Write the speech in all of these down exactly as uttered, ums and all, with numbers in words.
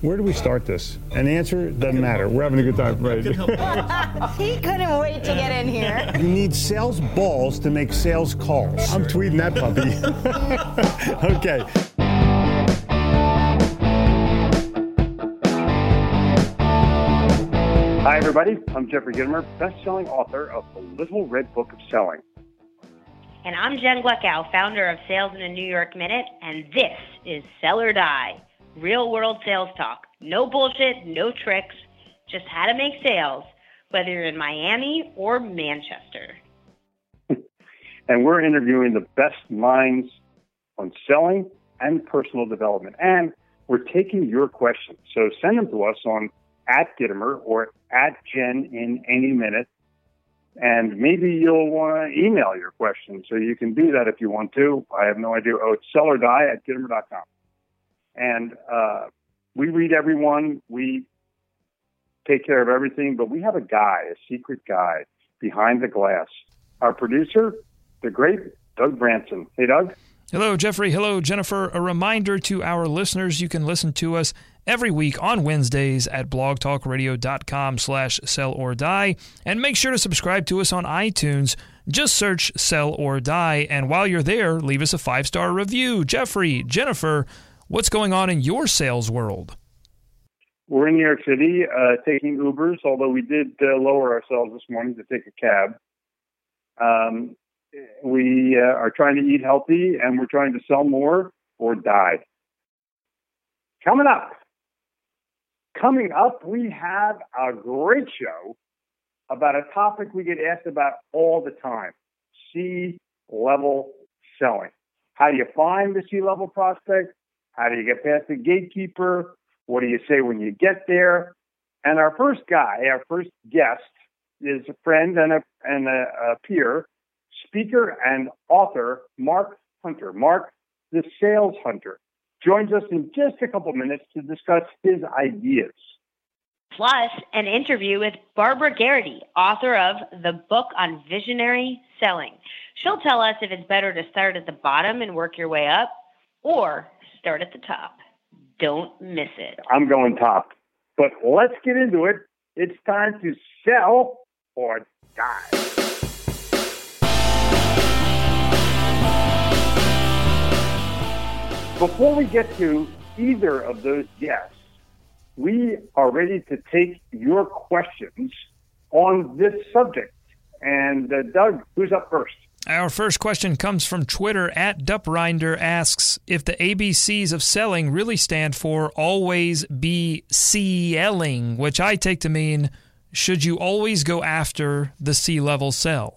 Where do we start this? And the answer doesn't matter. We're having a good time, right? He couldn't wait to get in here. You need sales balls to make sales calls. I'm tweeting that puppy. Okay. Hi, everybody. I'm Jeffrey Gitomer, best-selling author of The Little Red Book of Selling. And I'm Jen Gleckow, founder of Sales in a New York Minute, and this is Sell or Die, real-world sales talk. No bullshit, no tricks, just how to make sales, whether you're in Miami or Manchester. And we're interviewing the best minds on selling and personal development. And we're taking your questions. So send them to us on at Gitomer or at Jen in any minute. And maybe you'll want to email your questions. So you can do that if you want to. I have no idea. Oh, it's sell or die at Gitomer dot com. And uh, we read everyone. We take care of everything. But we have a guy, a secret guy behind the glass. Our producer, the great Doug Branson. Hey, Doug. Hello, Jeffrey. Hello, Jennifer. A reminder to our listeners, you can listen to us every week on Wednesdays at blogtalkradio.com slash sell or die. And make sure to subscribe to us on iTunes. Just search Sell or Die. And while you're there, leave us a five-star review. Jeffrey, Jennifer, what's going on in your sales world? We're in New York City uh, taking Ubers, although we did uh, lower ourselves this morning to take a cab. Um, we uh, are trying to eat healthy, and we're trying to sell more or die. Coming up. Coming up, we have a great show about a topic we get asked about all the time, C-level selling. How do you find the C-level prospect? How do you get past the gatekeeper? What do you say when you get there? And our first guy, our first guest, is a friend and a, and a, a peer, speaker and author, Mark Hunter. Mark, the Sales Hunter, joins us in just a couple minutes to discuss his ideas. Plus, an interview with Barbara Garrity, author of The Book on Visionary Selling. She'll tell us if it's better to start at the bottom and work your way up, or start at the top. Don't miss it. I'm going top. But let's get into it. It's time to sell or die. Before we get to either of those guests, we are ready to take your questions on this subject. And uh, Doug, who's up first? Our first question comes from Twitter. At Duprinder asks if the A B Cs of selling really stand for always be C-elling, which I take to mean, should you always go after the C-level sell?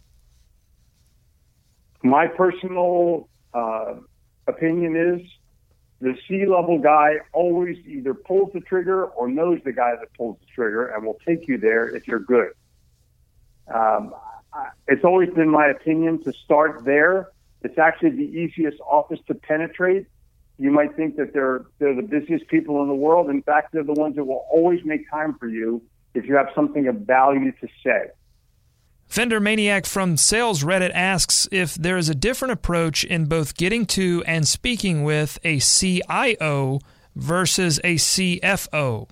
My personal uh, opinion is the C-level guy always either pulls the trigger or knows the guy that pulls the trigger and will take you there if you're good. Um, it's always been my opinion to start there. It's actually the easiest office to penetrate. You might think that they're they're the busiest people in the world. In fact, they're the ones that will always make time for you if you have something of value to say. Fender Maniac from Sales Reddit asks if there is a different approach in both getting to and speaking with a C I O versus a C F O.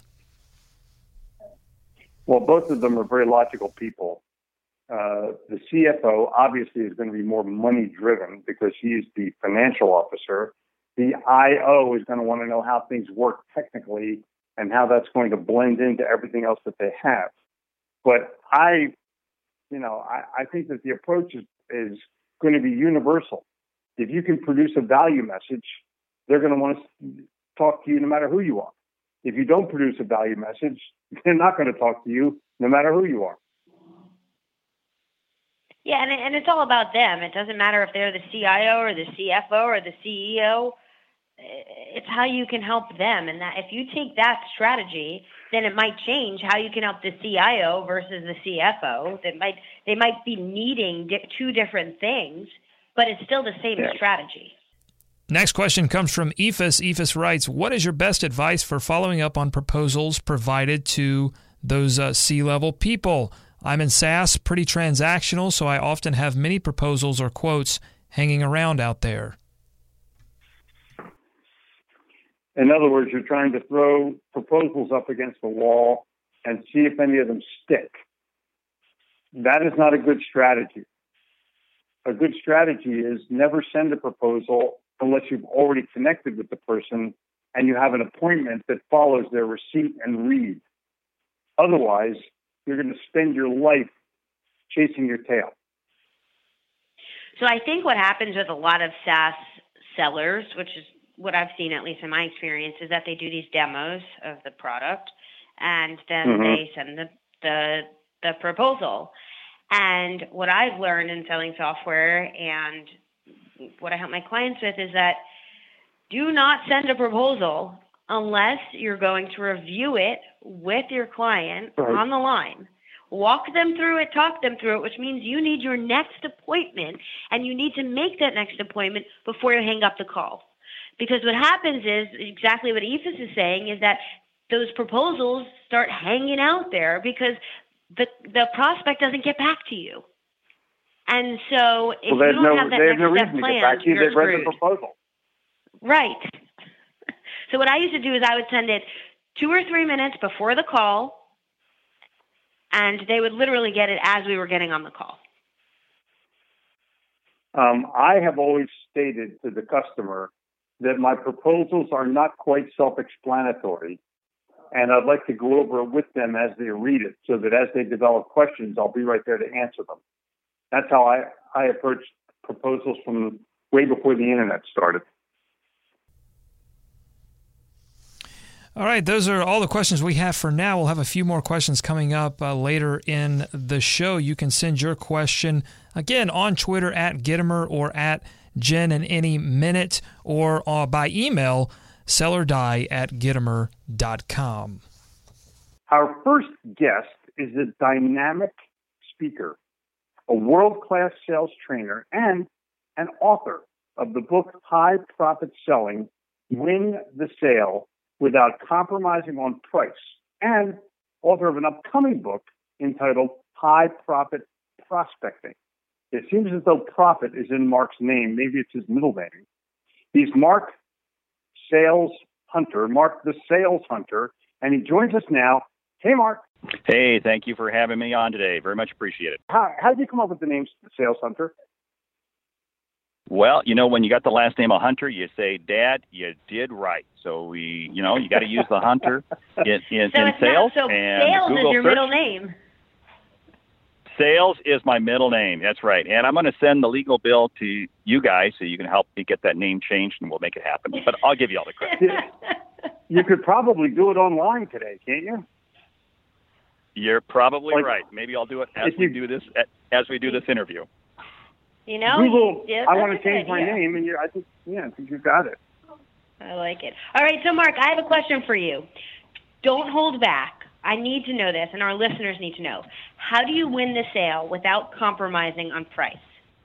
Well, both of them are very logical people. Uh, the C F O obviously is going to be more money-driven because he's the financial officer. The I O is going to want to know how things work technically and how that's going to blend into everything else that they have. But I... You know, I, I think that the approach is, is going to be universal. If you can produce a value message, they're going to want to talk to you no matter who you are. If you don't produce a value message, they're not going to talk to you no matter who you are. Yeah, and, and it's all about them. It doesn't matter if they're the C I O or the C F O or the C E O. It's how you can help them. And that if you take that strategy, then it might change how you can help the C I O versus the C F O. That might they might be needing di- two different things, but it's still the same yeah. strategy. Next question comes from Ephus. Ephus writes, what is your best advice for following up on proposals provided to those uh, C-level people? I'm in SaaS, pretty transactional, so I often have many proposals or quotes hanging around out there. In other words, you're trying to throw proposals up against the wall and see if any of them stick. That is not a good strategy. A good strategy is never send a proposal unless you've already connected with the person and you have an appointment that follows their receipt and read. Otherwise, you're going to spend your life chasing your tail. So I think what happens with a lot of SaaS sellers, which is what I've seen, at least in my experience, is that they do these demos of the product and then mm-hmm. they send the, the the proposal. And what I've learned in selling software and what I help my clients with is that do not send a proposal unless you're going to review it with your client right. on the line. Walk them through it, talk them through it, which means you need your next appointment, and you need to make that next appointment before you hang up the call. Because what happens is, exactly what Ephes is saying, is that those proposals start hanging out there because the the prospect doesn't get back to you. And so if well, you don't no, have that they have next no step reason plan, to get back to you. you're They've read screwed. the proposal. Right. So what I used to do is I would send it two or three minutes before the call, and they would literally get it as we were getting on the call. Um, I have always stated to the customer that my proposals are not quite self-explanatory, and I'd like to go over it with them as they read it so that as they develop questions, I'll be right there to answer them. That's how I, I approached proposals from way before the internet started. All right, those are all the questions we have for now. We'll have a few more questions coming up uh, later in the show. You can send your question, again, on Twitter at Gitomer or at Jen in any minute, or uh, by email, sellordie at Gitomer dot com. Our first guest is a dynamic speaker, a world-class sales trainer, and an author of the book High Profit Selling, Win the Sale Without Compromising on Price, and author of an upcoming book entitled High Profit Prospecting. It seems as though profit is in Mark's name. Maybe it's his middle name. He's Mark Sales Hunter, Mark the Sales Hunter, and he joins us now. Hey, Mark. Hey, thank you for having me on today. Very much appreciated. How, how did you come up with the name Sales Hunter? Well, you know, when you got the last name of Hunter, you say, Dad, you did right. So we, you know, you got to use the Hunter in, in, so in it's sales. Not, so and sales Google is your search. middle name. Sales is my middle name. That's right. And I'm going to send the legal bill to you guys so you can help me get that name changed, and we'll make it happen. But I'll give you all the credit. You could probably do it online today, can't you? You're probably like, right. Maybe I'll do it as we do this as we do this interview. You know, Google, yeah, I want to change my name, and you, I think, yeah, I think you got it. I like it. All right, so Mark, I have a question for you. Don't hold back. I need to know this, and our listeners need to know. How do you win the sale without compromising on price?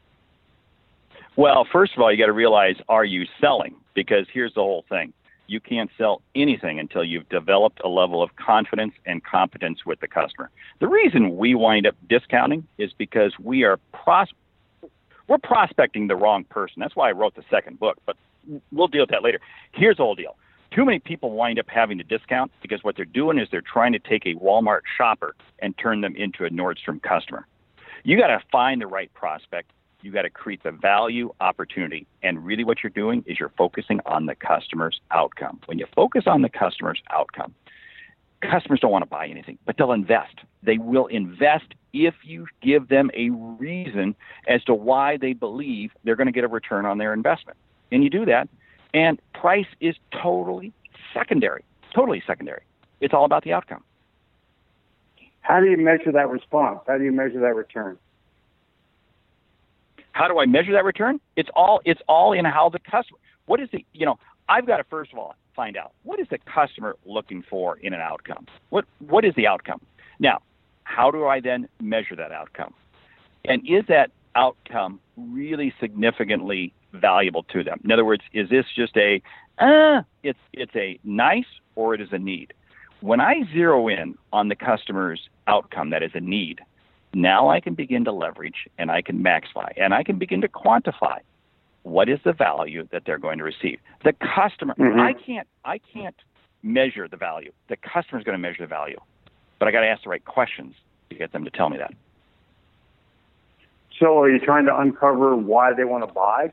Well, first of all, you got to realize, are you selling? Because here's the whole thing. You can't sell anything until you've developed a level of confidence and competence with the customer. The reason we wind up discounting is because we are pros- we're prospecting the wrong person. That's why I wrote the second book, but we'll deal with that later. Here's the whole deal. Too many people wind up having to discount because what they're doing is they're trying to take a Walmart shopper and turn them into a Nordstrom customer. You got to find the right prospect. You got to create the value opportunity. And really what you're doing is you're focusing on the customer's outcome. When you focus on the customer's outcome, customers don't want to buy anything, but they'll invest. They will invest if you give them a reason as to why they believe they're going to get a return on their investment. And you do that, and price is totally secondary, totally secondary. It's all about the outcome. How do you measure that response? How do you measure that return? How do I measure that return? It's all it's all in how the customer, what is the, you know, I've got to first of all find out, what is the customer looking for in an outcome? What What is the outcome? Now, how do I then measure that outcome? And is that outcome really significantly valuable to them? In other words, is this just a, uh, it's it's a nice or it is a need? When I zero in on the customer's outcome, that is a need, now I can begin to leverage and I can maxify and I can begin to quantify what is the value that they're going to receive. The customer, Mm-hmm. I can't, I can't measure the value. The customer is going to measure the value, but I got to ask the right questions to get them to tell me that. So are you trying to uncover why they want to buy?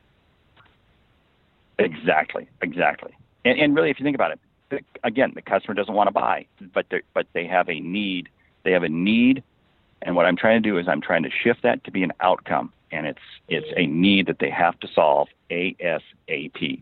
Exactly, exactly. And, and really, if you think about it, the, again, the customer doesn't want to buy, but they but they have a need. They have a need, and what I'm trying to do is I'm trying to shift that to be an outcome, and it's it's a need that they have to solve ASAP.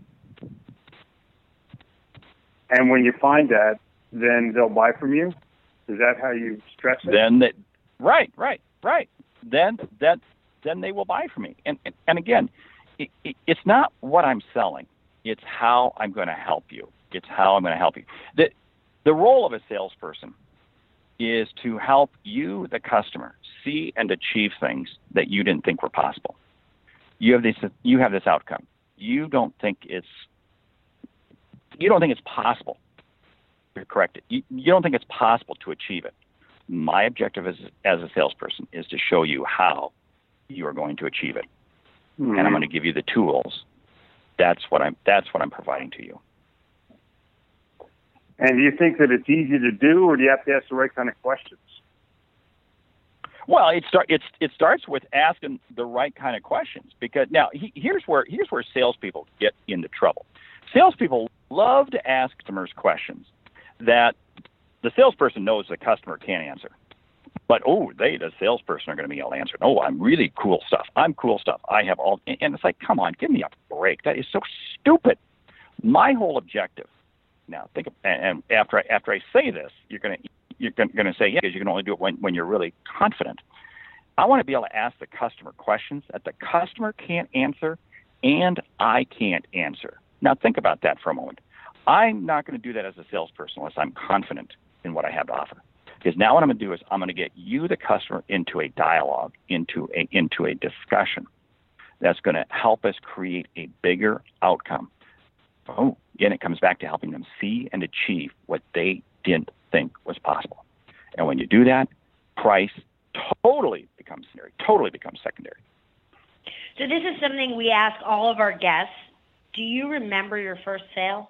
And when you find that, then they'll buy from you? Is that how you stress it? Then that, right, right, right. Then that then they will buy from me. And and, and again, it, it, it's not what I'm selling. It's how I'm going to help you. It's how I'm going to help you. The, the role of a salesperson is to help you, the customer, see and achieve things that you didn't think were possible. You have this, you have this outcome. You don't think it's, you don't think it's possible to correct it. You, you don't think it's possible to achieve it. My objective as, as a salesperson is to show you how you are going to achieve it. Mm-hmm. And I'm going to give you the tools. That's what I'm, that's what I'm providing to you. And do you think that it's easy to do, or do you have to ask the right kind of questions? Well, it start it's it starts with asking the right kind of questions, because now he, here's where here's where salespeople get into trouble. Salespeople love to ask customers questions that the salesperson knows the customer can't answer, but oh, they the salesperson are going to be able to answer. Oh, I'm really cool stuff. I'm cool stuff. I have all, and it's like, come on, give me a break. That is so stupid. My whole objective. Now think, of, and after I, after I say this, you're gonna you're gonna say yeah, because you can only do it when, when you're really confident. I want to be able to ask the customer questions that the customer can't answer, and I can't answer. Now think about that for a moment. I'm not going to do that as a salesperson unless I'm confident in what I have to offer. Because now what I'm going to do is I'm going to get you, the customer, into a dialogue, into a into a discussion that's going to help us create a bigger outcome. Oh, again, it comes back to helping them see and achieve what they didn't think was possible. And when you do that, price totally becomes secondary, totally becomes secondary. So this is something we ask all of our guests. Do you remember your first sale?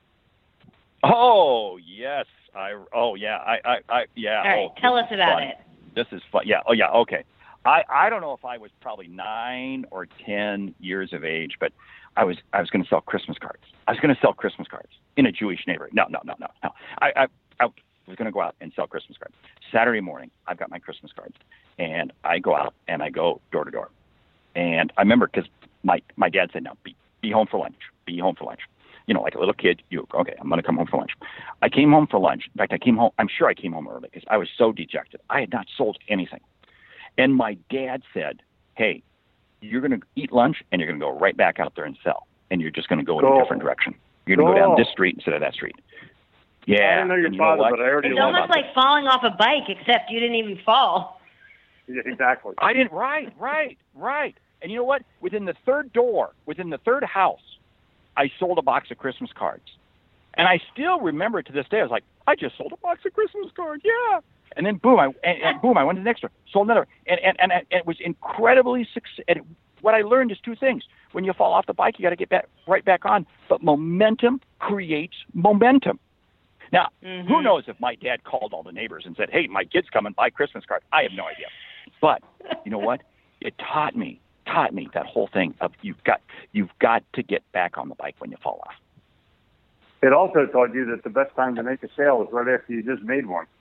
Oh, yes. I, oh, yeah. I, I, I yeah. All right, oh, tell us about fun. it. This is fun. Yeah. Oh, yeah. Okay. I, I don't know if I was probably nine or ten years of age, but I was I was going to sell Christmas cards. I was going to sell Christmas cards in a Jewish neighborhood. No, no, no, no, no. I, I, I was going to go out and sell Christmas cards. Saturday morning, I've got my Christmas cards, and I go out and I go door to door. And I remember because my, my dad said, no, be, be home for lunch. Be home for lunch. You know, like a little kid, you, okay, I'm going to come home for lunch. I came home for lunch. In fact, I came home, I'm sure I came home early because I was so dejected. I had not sold anything. And my dad said, hey, you're going to eat lunch and you're going to go right back out there and sell. And you're just going to go in Go. a different direction. You're going to go Go. down this street instead of that street. Yeah. I didn't know your and you father, know but I already It's know almost about like falling off a bike, except you didn't even fall. this. Yeah, exactly. I didn't, right, right, right. And you know what? Within the third door, within the third house, I sold a box of Christmas cards. And I still remember it to this day. I was like, I just sold a box of Christmas cards. Yeah. And then boom, I and, and boom, I went to the next store, sold another. And and, and, and it was incredibly successful. What I learned is two things. When you fall off the bike, you got to get back right back on. But momentum creates momentum. Now, Mm-hmm. who knows if my dad called all the neighbors and said, hey, my kid's coming, buy Christmas cards. I have no idea. But you know what? It taught me, taught me that whole thing of you've got you've got to get back on the bike when you fall off. It also taught you that the best time to make a sale is right after you just made one.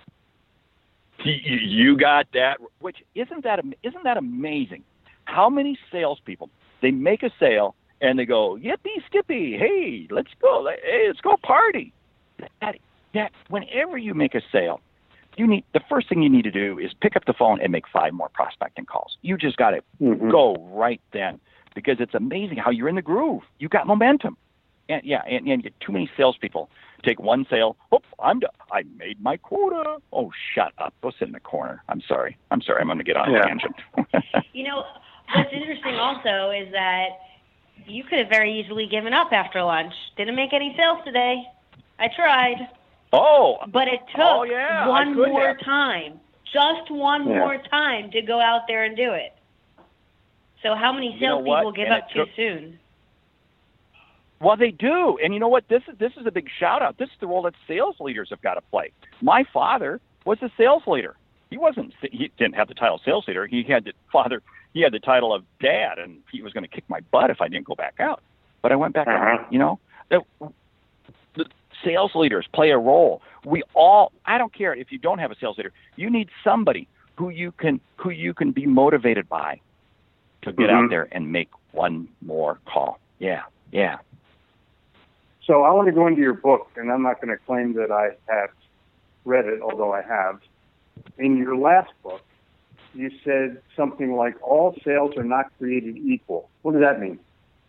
You got that, which isn't that isn't that amazing? How many salespeople, they make a sale and they go, yippee skippy, hey, let's go, hey, let's go party. That, that whenever you make a sale, you need the first thing you need to do is pick up the phone and make five more prospecting calls. You just got to Mm-hmm. go right then, because it's amazing how you're in the groove. You got momentum. And yeah, and, and too many salespeople take one sale. Oh, I'm done. I made my quota. Oh, shut up. Go sit in the corner. I'm sorry. I'm sorry. I'm going to get on a Yeah. tangent. You know, what's interesting also is that you could have very easily given up after lunch. Didn't make any sales today. I tried. oh, But it took Oh, yeah, I one could more have. time, just one Yeah. more time to go out there and do it. So how many You know what? salespeople give And up it too took- soon? Well, they do. And you know what? This is this is a big shout out. This is the role that sales leaders have got to play. My father was a sales leader. He wasn't he didn't have the title sales leader. He had the father he had the title of dad, and he was going to kick my butt if I didn't go back out. But I went back Uh-huh. out, you know? The, the sales leaders play a role. We all I don't care if you don't have a sales leader. You need somebody who you can who you can be motivated by to get Mm-hmm. out there and make one more call. Yeah. Yeah. So I want to go into your book, and I'm not going to claim that I have read it, although I have. In your last book, you said something like, all sales are not created equal. What does that mean?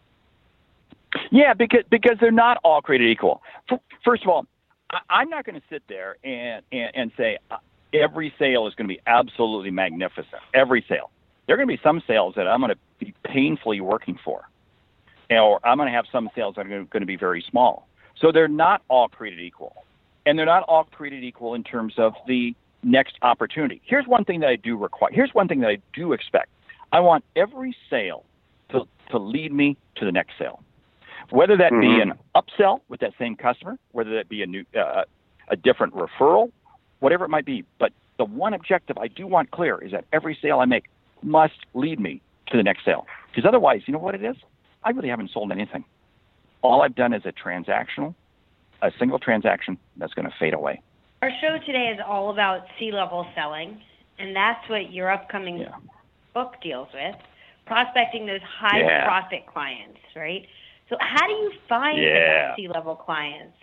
Yeah, because because they're not all created equal. F- First of all, I, I'm not going to sit there and, and, and say uh, every sale is going to be absolutely magnificent. Every sale. There are going to be some sales that I'm going to be painfully working for. Or I'm going to have some sales that are going to be very small. So they're not all created equal. And they're not all created equal in terms of the next opportunity. Here's one thing that I do require. Here's one thing that I do expect. I want every sale to, to lead me to the next sale. Whether that be an upsell with that same customer, whether that be a new, uh, a different referral, whatever it might be. But the one objective I do want clear is that every sale I make must lead me to the next sale. Because otherwise, you know what it is? I really haven't sold anything. All I've done is a transactional, a single transaction that's going to fade away. Our show today is all about C-level selling, and that's what your upcoming Yeah. book deals with, prospecting those high Yeah. profit clients, right? So how do you find Yeah. the C-level clients?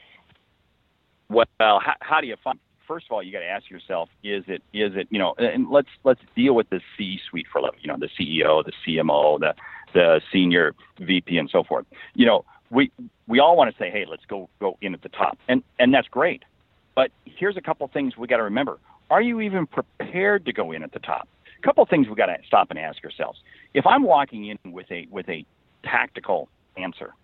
Well, how, how do you find? First of all, you got to ask yourself: Is it? Is it? You know, and let's let's deal with the C-suite for a level. You know, the C E O, the C M O, the the senior V P, and so forth. You know, we we all want to say, hey, let's go go in at the top, and and that's great. But here's a couple things we got to remember: Are you even prepared to go in at the top? A couple things we got to stop and ask ourselves. If I'm walking in with a with a tactical answer,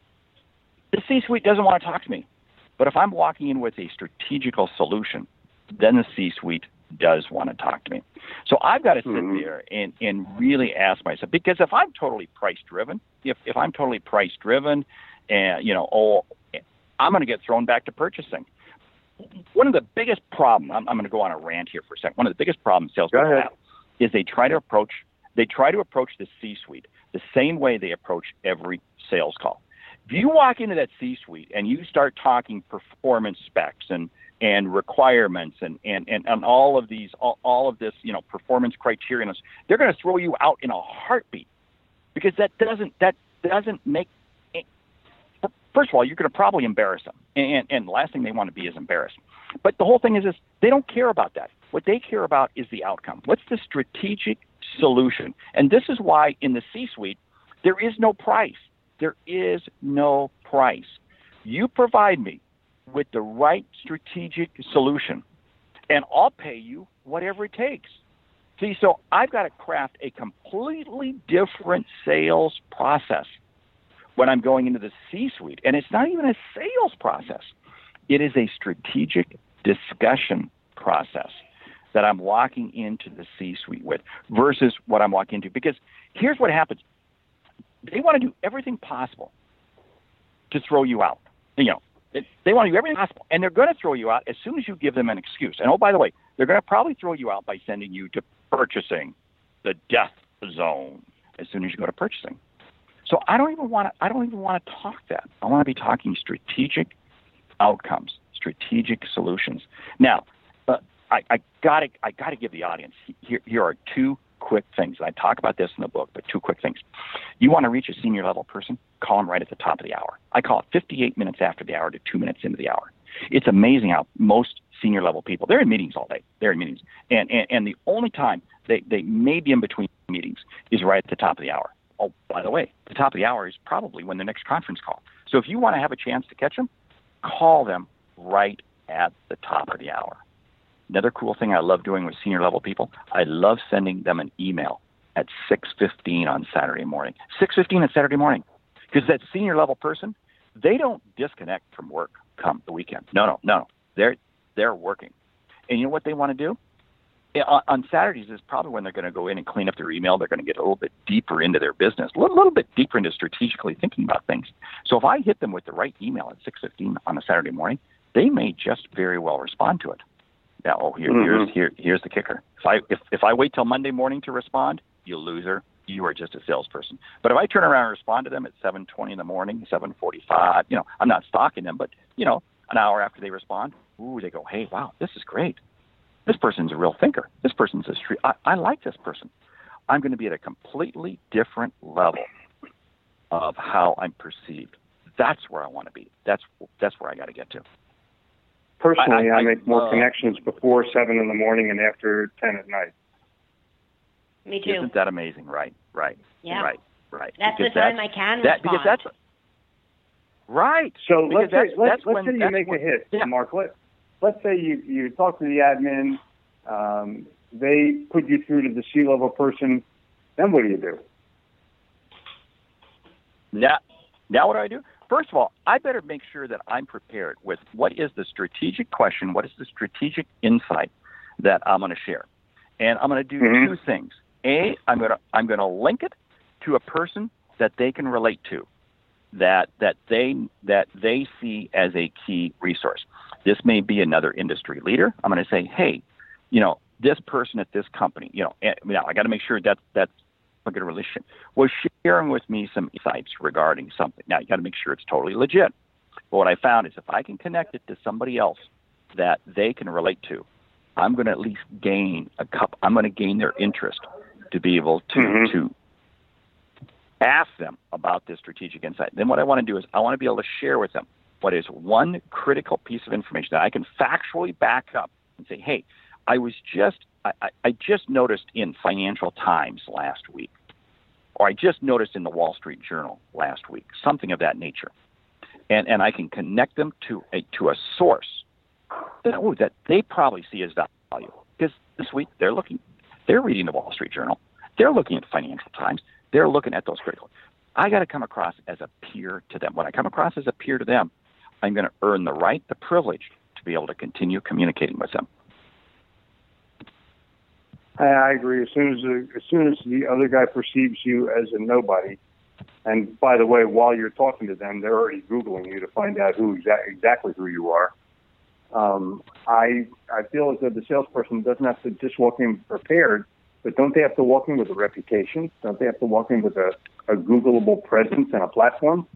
the C-suite doesn't want to talk to me. But if I'm walking in with a strategical solution, then the C-suite does want to talk to me. So I've got to sit Mhm. there and, and really ask myself, because if I'm totally price driven, if, if I'm totally price driven and, you know, oh, I'm going to get thrown back to purchasing. One of the biggest problems, I'm, I'm going to go on a rant here for a second. One of the biggest problems salespeople ahead. have is they try to approach, they try to approach the C-suite the same way they approach every sales call. If you walk into that C-suite and you start talking performance specs and, and requirements and, and, and, and all of these, all, all of this, you know, performance criteria, they're going to throw you out in a heartbeat, because that doesn't, that doesn't make, first of all, you're going to probably embarrass them. And, and the last thing they want to be is embarrassed. But the whole thing is this, they don't care about that. What they care about is the outcome. What's the strategic solution? And this is why in the C-suite, there is no price. There is no price. You provide me with the right strategic solution, and I'll pay you whatever it takes. See, so I've got to craft a completely different sales process when I'm going into the C-suite. And it's not even a sales process. It is a strategic discussion process that I'm walking into the C-suite with versus what I'm walking into. Because here's what happens. They want to do everything possible to throw you out. You know, they want to do everything possible, and they're going to throw you out as soon as you give them an excuse. And oh, by the way, they're going to probably throw you out by sending you to purchasing, the death zone, as soon as you go to purchasing. So I don't even want to. I don't even want to talk that. I want to be talking strategic outcomes, strategic solutions. Now, uh, I, I got to. I got to give the audience here. Here are two quick things. I talk about this in the book, but two quick things. You want to reach a senior level person? Call them right at the top of the hour. I call it fifty-eight minutes after the hour to two minutes into the hour. It's amazing how most senior level people, they're in meetings all day. They're in meetings. And, and, and the only time they, they may be in between meetings is right at the top of the hour. Oh, by the way, the top of the hour is probably when the next conference call. So if you want to have a chance to catch them, call them right at the top of the hour. Another cool thing I love doing with senior level people, I love sending them an email at six fifteen on Saturday morning. six fifteen on Saturday morning. Because that senior level person, they don't disconnect from work come the weekend. No, no, no. They're, they're working. And you know what they want to do? on, on Saturdays is probably when they're going to go in and clean up their email. They're going to get a little bit deeper into their business, a little, little bit deeper into strategically thinking about things. So if I hit them with the right email at six fifteen on a Saturday morning, they may just very well respond to it. Now, oh, here, mm-hmm. here's here, here's the kicker. If I if, if I wait till Monday morning to respond, you loser. You are just a salesperson. But if I turn around and respond to them at seven twenty in the morning, seven forty-five, you know, I'm not stalking them, but, you know, an hour after they respond, ooh, they go, hey, wow, this is great. This person's a real thinker. This person's a street. I, I like this person. I'm going to be at a completely different level of how I'm perceived. That's where I want to be. That's that's where I got to get to. Personally, I, I, I make more uh, connections before seven in the morning and after ten at night. Me too. Isn't that amazing? Right, right, yeah. right, right. That's because the time that's, I can that, respond. Because that's right. So let's say, that's, let's, that's let's when, say you that's make when, a hit, yeah. Mark. Let, let's say you, you talk to the admin, um, they put you through to the C-level person, then what do you do? Now, now what do I do? First of all, I better make sure that I'm prepared with what is the strategic question, what is the strategic insight that I'm going to share. And I'm going to do mm-hmm. two things. A, I'm going to I'm going to link it to a person that they can relate to, that that they that they see as a key resource. This may be another industry leader. I'm going to say, hey, you know, this person at this company, you know, and, you know I got to make sure that that's a good relationship, was sharing with me some insights regarding something. Now, you got to make sure it's totally legit. But what I found is if I can connect it to somebody else that they can relate to, I'm going to at least gain a couple. I'm going to gain their interest to be able to mm-hmm. to ask them about this strategic insight. Then what I want to do is I want to be able to share with them what is one critical piece of information that I can factually back up and say, hey, I was just I, I just noticed in Financial Times last week, or I just noticed in the Wall Street Journal last week, something of that nature. And and I can connect them to a to a source that, oh, that they probably see as value. Because this week they're looking they're reading the Wall Street Journal, they're looking at Financial Times, they're looking at those critical. I got to come across as a peer to them. When I come across as a peer to them, I'm going to earn the right, the privilege to be able to continue communicating with them. I agree. As soon as the, as soon as the other guy perceives you as a nobody, and by the way, while you're talking to them, they're already Googling you to find out who exa- exactly who you are. Um, I I feel as though the salesperson doesn't have to just walk in prepared, but don't they have to walk in with a reputation? Don't they have to walk in with a, a Googleable presence and a platform?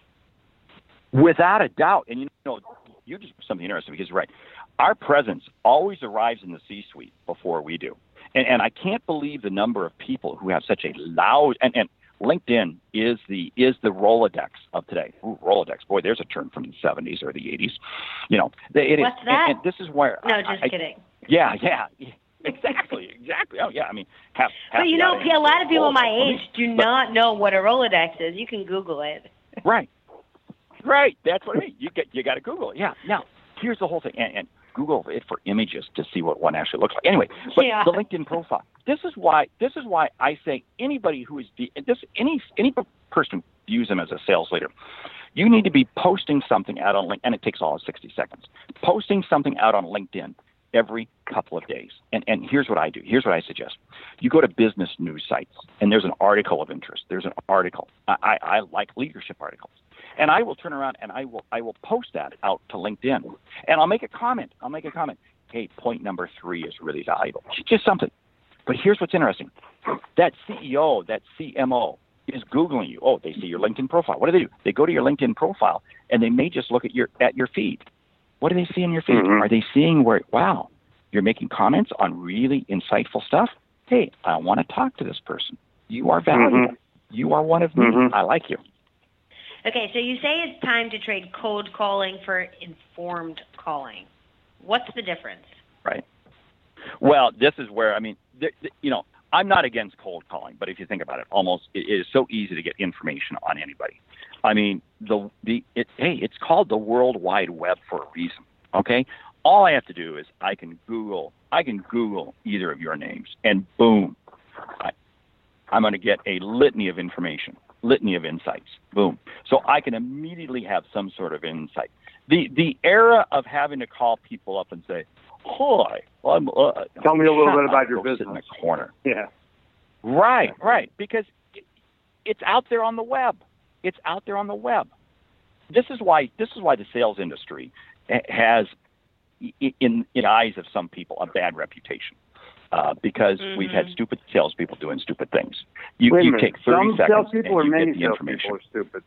Without a doubt. And you know, you just something interesting because you're right. Our presence always arrives in the C-suite before we do. And, and I can't believe the number of people who have such a loud and, and LinkedIn is the is the Rolodex of today. Ooh, Rolodex, boy, there's a term from the seventies or the eighties. You know, it, what's it, that? And, and this is where no, I, just I, kidding. Yeah, yeah, exactly, exactly. Oh, yeah. I mean, half, half but you know, a lot of people my age me, do but, not know what a Rolodex is. You can Google it. Right, right. That's what I mean. You get you got to Google it. Yeah. Now, here's the whole thing, and, and Google it for images to see what one actually looks like. Anyway, but yeah. the LinkedIn profile. This is why. This is why I say anybody who is the this any any person views them as a sales leader. You need to be posting something out on LinkedIn, and it takes all of sixty seconds. Posting something out on LinkedIn every couple of days. And and here's what I do. Here's what I suggest. You go to business news sites, and there's an article of interest. There's an article. I, I, I like leadership articles. And I will turn around and I will I will post that out to LinkedIn. And I'll make a comment. I'll make a comment. Hey, point number three is really valuable. Just something. But here's what's interesting. That C E O, that C M O is Googling you. Oh, they see your LinkedIn profile. What do they do? They go to your LinkedIn profile, and they may just look at your at your feed. What do they see in your feed? Mm-hmm. Are they seeing where, wow, you're making comments on really insightful stuff? Hey, I want to talk to this person. You are valuable. Mm-hmm. You are one of me. Mm-hmm. I like you. Okay, so you say it's time to trade cold calling for informed calling. What's the difference? Right. Well, this is where, I mean, th- th- you know, I'm not against cold calling, but if you think about it, almost it is so easy to get information on anybody. I mean, the the it, hey, it's called the World Wide Web for a reason. Okay, all I have to do is I can Google I can Google either of your names, and boom, I, I'm going to get a litany of information, litany of insights. Boom, so I can immediately have some sort of insight. The the era of having to call people up and say, Hi, I'm. Uh, Tell me a little bit up, about your go business. Sit in the corner. Yeah. Right, right. Because it, it's out there on the web. It's out there on the web. This is why. This is why the sales industry has, in in the eyes of some people, a bad reputation. Uh, because mm-hmm. we've had stupid salespeople doing stupid things. You, Wait a you minute. take thirty some seconds salespeople and or you many get the information. salespeople are stupid.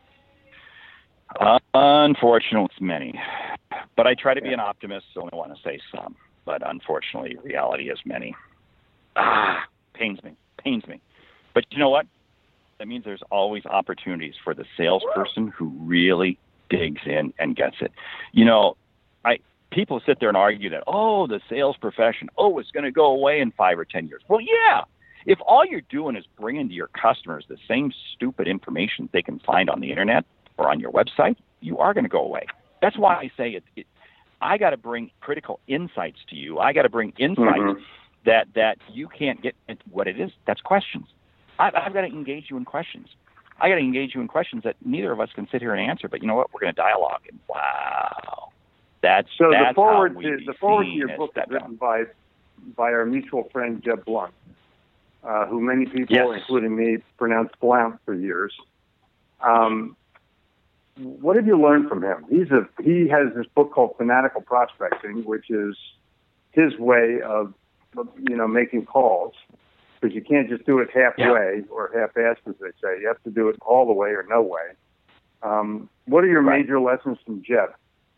Uh, unfortunately, it's many. But I try to be an optimist, so I want to say some. But unfortunately, reality is many. Ah, pains me, pains me. But you know what? That means there's always opportunities for the salesperson who really digs in and gets it. You know, I people sit there and argue that, oh, the sales profession, oh, it's going to go away in five or ten years. Well, yeah. If all you're doing is bringing to your customers the same stupid information they can find on the internet or on your website, you are going to go away. That's why I say it. it I got to bring critical insights to you. I got to bring insights mm-hmm. that, that you can't get into what it is. That's questions. I, I've got to engage you in questions. I got to engage you in questions that neither of us can sit here and answer. But you know what? We're going to dialogue. And wow, that's so that's the forward how to the forward to your book is written by by our mutual friend Jeb Blount, uh, who many people, yes. including me, pronounced Blount for years. Um, what have you learned from him? He's a he has this book called Fanatical Prospecting, which is his way of you know making calls. Because you can't just do it halfway yeah. or half-assed, as they say. You have to do it all the way or no way. Um, what are your right. major lessons from Jeb?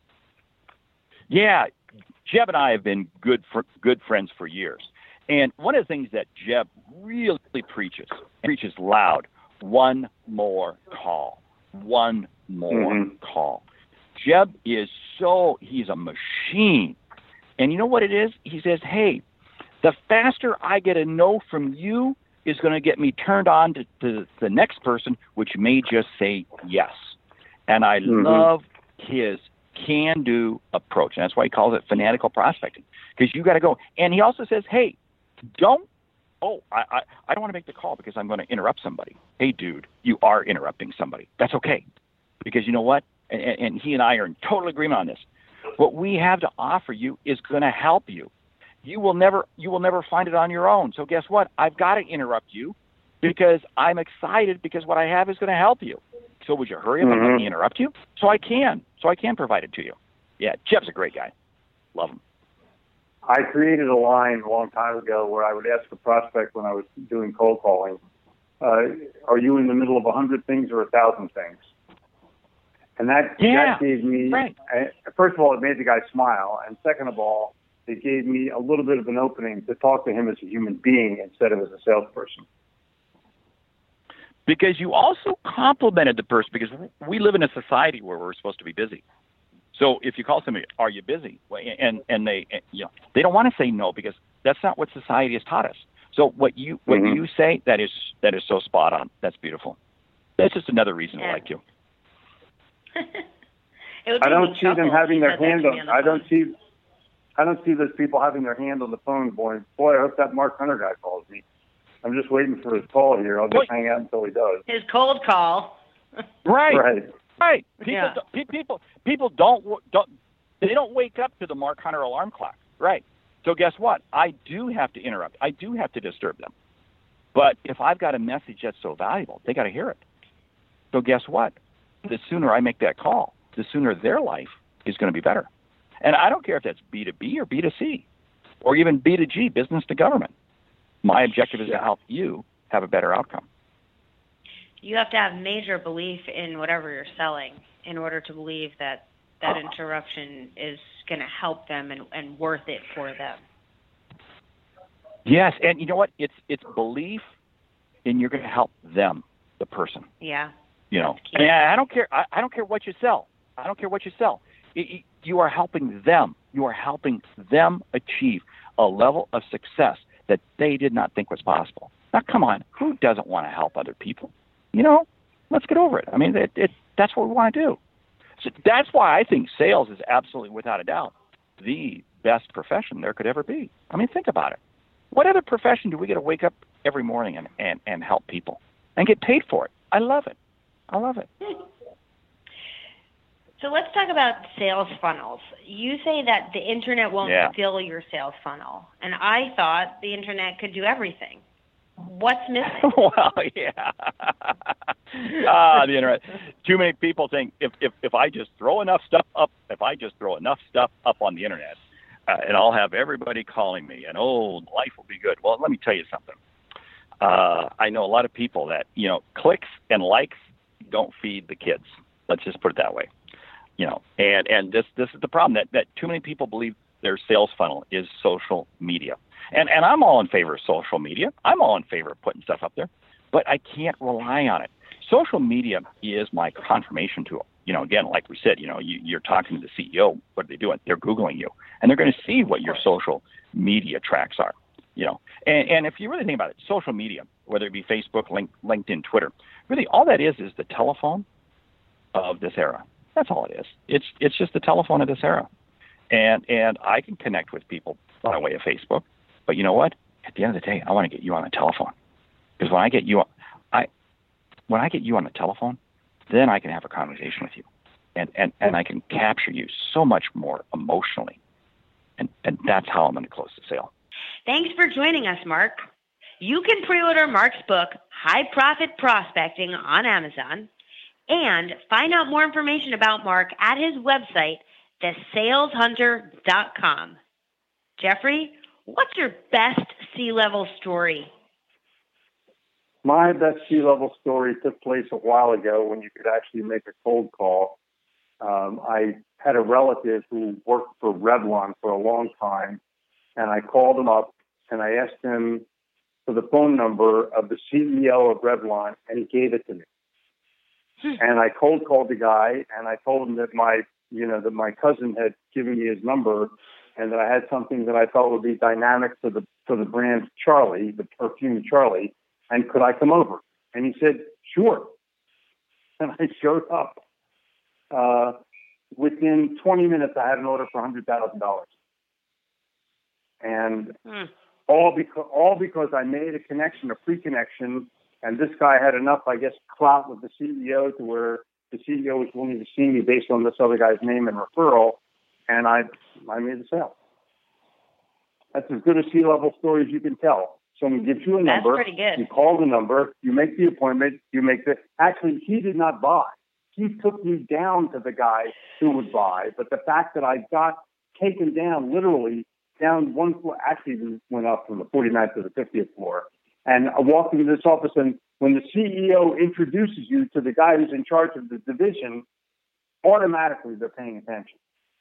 Yeah, Jeb and I have been good for, good friends for years. And one of the things that Jeb really preaches, preaches loud, one more call, one more mm-hmm. call. Jeb is so, he's a machine. And you know what it is? He says, hey, the faster I get a no from you is going to get me turned on to, to the next person, which may just say yes. And I mm-hmm. love his can-do approach. And that's why he calls it fanatical prospecting, because you got to go. And he also says, hey, don't, oh, I, I, I don't want to make the call because I'm going to interrupt somebody. Hey, dude, you are interrupting somebody. That's okay. Because you know what? And, and he and I are in total agreement on this. What we have to offer you is going to help you. You will never you will never find it on your own. So guess what? I've got to interrupt you because I'm excited because what I have is going to help you. So would you hurry up mm-hmm. and let me interrupt you? So I can. So I can provide it to you. Yeah, Jeb's a great guy. Love him. I created a line a long time ago where I would ask a prospect when I was doing cold calling, uh, are you in the middle of a hundred things or a thousand things? And that, yeah, that gave me, right. uh, first of all, it made the guy smile. And second of all, it gave me a little bit of an opening to talk to him as a human being instead of as a salesperson. Because you also complimented the person, because we live in a society where we're supposed to be busy. So if you call somebody, are you busy? And and they you know they don't want to say no because that's not what society has taught us. So what you what mm-hmm. you say, that is that is so spot on. That's beautiful. That's just another reason yeah. I like you. I don't see them having their hand on. on I don't see. I don't see those people having their hand on the phone going, boy, I hope that Mark Hunter guy calls me. I'm just waiting for his call here. I'll just Wait. hang out until he does. His cold call. Right. Right. Right. People, yeah. do, people, people don't, don't, they don't wake up to the Mark Hunter alarm clock. Right. So guess what? I do have to interrupt. I do have to disturb them. But if I've got a message that's so valuable, they got to hear it. So guess what? The sooner I make that call, the sooner their life is going to be better. And I don't care if that's B to B or B to C or even B to G, business to government. My objective is yeah. to help you have a better outcome. You have to have major belief in whatever you're selling in order to believe that that oh. interruption is going to help them and, and worth it for them. Yes, and you know what? It's it's belief in you're going to help them, the person. Yeah. You know, and I don't care. I, I don't care what you sell. I don't care what you sell. It, it, you are helping them. You are helping them achieve a level of success that they did not think was possible. Now, come on, who doesn't want to help other people? You know, let's get over it. I mean, it, it, that's what we want to do. So that's why I think sales is absolutely, without a doubt, the best profession there could ever be. I mean, think about it. What other profession do we get to wake up every morning and, and, and help people and get paid for it? I love it. I love it. So let's talk about sales funnels. You say that the internet won't Yeah. fill your sales funnel, and I thought the internet could do everything. What's missing? Well, yeah. ah, the internet. Too many people think if, if, if I just throw enough stuff up, if I just throw enough stuff up on the internet, uh, and I'll have everybody calling me, and oh, life will be good. Well, let me tell you something. Uh, I know a lot of people that, you know, clicks and likes don't feed the kids. Let's just put it that way. You know, and, and this this is the problem, that, that too many people believe their sales funnel is social media. And and I'm all in favor of social media. I'm all in favor of putting stuff up there, but I can't rely on it. Social media is my confirmation tool. You know, again, like we said, you know, you, you're talking to the C E O. What are they doing? They're Googling you, and they're going to see what your social media tracks are. You know, and, and if you really think about it, social media, whether it be Facebook, link, LinkedIn, Twitter, really all that is is the telephone of this era. That's all it is. It's it's just the telephone of this era. And and I can connect with people by way of Facebook. But you know what? At the end of the day, I want to get you on the telephone. Because when I get you on, I when I get you on the telephone, then I can have a conversation with you. And and, and I can capture you so much more emotionally. And and that's how I'm going to close the sale. Thanks for joining us, Mark. You can pre-order Mark's book, High Profit Prospecting, on Amazon, and find out more information about Mark at his website, the sales hunter dot com. Jeffrey, what's your best C-level story? My best C-level story took place a while ago when you could actually make a cold call. Um, I had a relative who worked for Revlon for a long time, and I called him up and I asked him for the phone number of the C E O of Revlon, and he gave it to me. And I cold called the guy, and I told him that my, you know, that my cousin had given me his number, and that I had something that I thought would be dynamic for the for the brand Charlie, the perfume Charlie, and could I come over? And he said, sure. And I showed up. Uh, within twenty minutes, I had an order for one hundred thousand dollars. And Hmm. all because all because I made a connection, a pre-connection, and this guy had enough, I guess, clout with the C E O to where the C E O was willing to see me based on this other guy's name and referral, and I I made the sale. That's as good a C-level story as you can tell. Someone gives you a That's number, pretty good. you call the number, you make the appointment, you make the... Actually, he did not buy. He took me down to the guy who would buy, but the fact that I got taken down, literally, down one floor, actually we went up from the forty-ninth to the fiftieth floor, and I walked into this office, and when the C E O introduces you to the guy who's in charge of the division, automatically they're paying attention.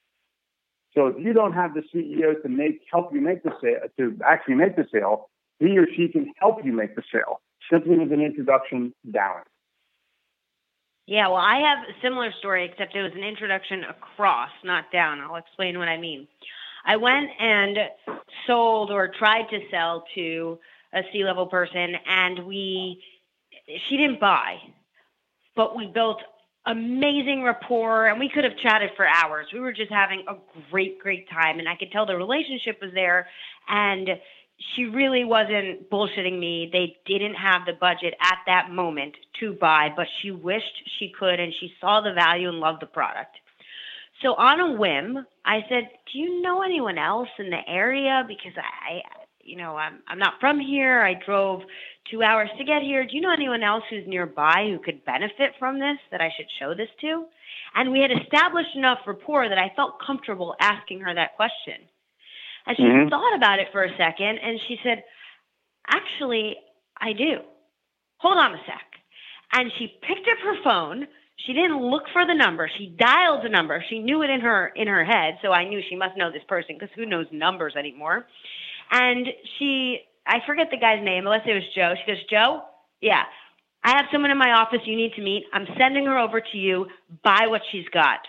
So if you don't have the C E O to make help you make the sale, to actually make the sale, he or she can help you make the sale simply with an introduction down. Yeah, well, I have a similar story, except it was an introduction across, not down. I'll explain what I mean. I went and sold or tried to sell to a C-level person, and we, she didn't buy, but we built amazing rapport, and we could have chatted for hours. We were just having a great, great time, and I could tell the relationship was there, and she really wasn't bullshitting me. They didn't have the budget at that moment to buy, but she wished she could, and she saw the value and loved the product. So on a whim, I said, do you know anyone else in the area? Because I, you know, I'm I'm not from here. I drove two hours to get here. Do you know anyone else who's nearby who could benefit from this that I should show this to? And we had established enough rapport that I felt comfortable asking her that question. And she Mm-hmm. thought about it for a second, and she said, actually, I do. Hold on a sec. And she picked up her phone. She didn't look for the number. She dialed the number. She knew it in her in her head, so I knew she must know this person because who knows numbers anymore. And she, I forget the guy's name. Let's say it was Joe. She goes, Joe, yeah, I have someone in my office you need to meet. I'm sending her over to you. Buy what she's got.